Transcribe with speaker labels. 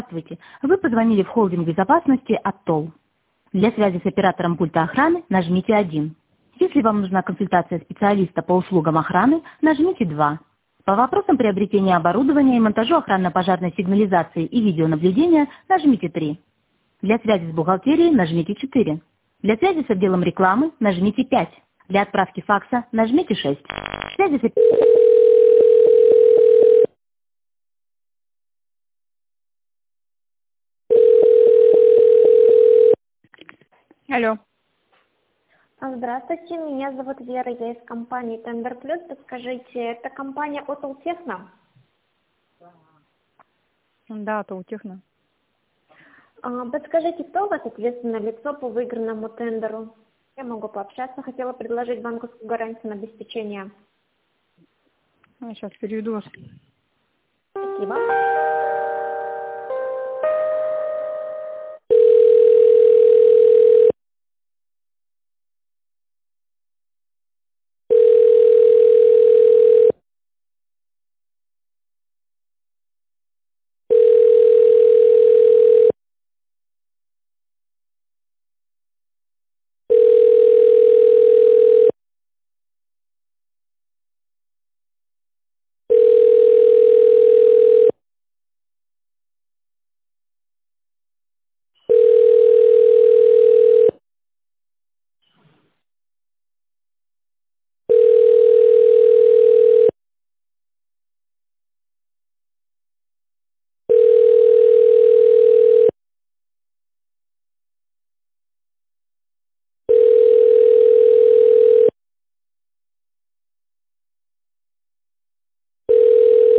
Speaker 1: Здравствуйте. Вы позвонили в холдинг безопасности АТОЛ. Для связи с оператором пульта охраны нажмите 1. Если вам нужна консультация специалиста по услугам охраны, нажмите 2. По вопросам приобретения оборудования и монтажу охранно-пожарной сигнализации и видеонаблюдения нажмите 3. Для связи с бухгалтерией нажмите 4. Для связи с отделом рекламы нажмите 5. Для отправки факса нажмите 6. Связи с...
Speaker 2: Алло.
Speaker 3: Здравствуйте, меня зовут Вера, я из компании Тендер Плюс. Подскажите, это компания Отл Техно?
Speaker 2: Да, то у Техно.
Speaker 3: Подскажите, кто у вас ответственное лицо по выигранному тендеру? Я могу пообщаться, хотела предложить банковскую гарантию на обеспечение.
Speaker 2: Сейчас переведу вас.
Speaker 3: Спасибо.